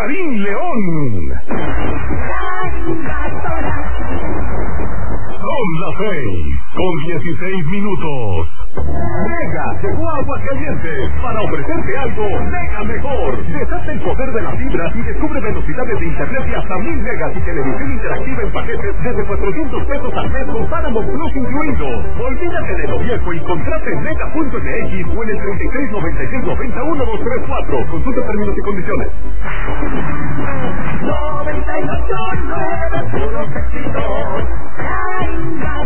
Karim León. Son las 6:16. Mega llegó a Aguascalientes para ofrecerte algo mega mejor. Deshazte el poder de las fibras y descubre velocidades de internet de hasta 1000 megas y televisión interactiva en paquetes desde 400 pesos al mes con Paramount Plus incluido. Olvídate de lo viejo y contrate en mega.mx o en el 3696901234. Consulta términos y condiciones. 98.9 puros éxitos.